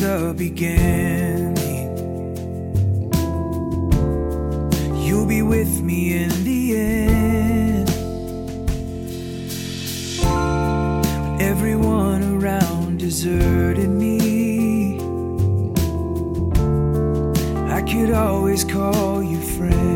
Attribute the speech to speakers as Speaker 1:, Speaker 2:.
Speaker 1: the beginning. You'll be with me in the end. When everyone around deserted me, I could always call you friend.